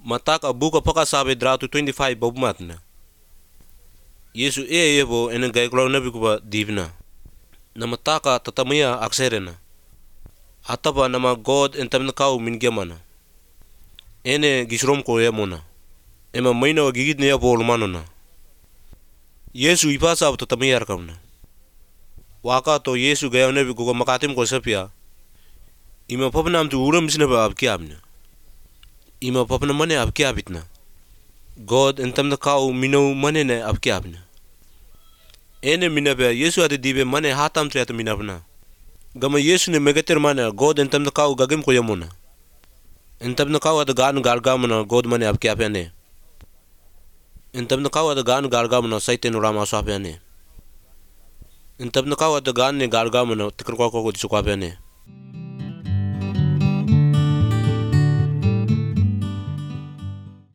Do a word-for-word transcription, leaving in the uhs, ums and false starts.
Mataka buka paka sabe dratu twenty-five bobumatna. Yesu e yebo ene gaiklo nabi kuba divna. Nama taka tatamaya akserena. Ataba nama God entamna kau min gemana. Ene gisrom ko yemona. Ema maina wa gigit ne bol manona. Yesu ipasa tatamaya arkamna. Waka to Yesu gaya nabi kuba makatim ko sapia. Ima papnam tu uram sina ba abkiamna. Ima papna mane abkiabitna. God entamna kau mino mane ne abkiabna. Ene minabe Yesu ade dibe mane hatam triata minabna. Gama Yesu ne megater mana God entamna kau gagem ko yamona. Entamna kau ada gan gargamana God mane abkiapane. Entamna kau ada gan gargamana saitan rama sapiane. Entamna kau ada gan ne gargamana tikr ko ko disukapane.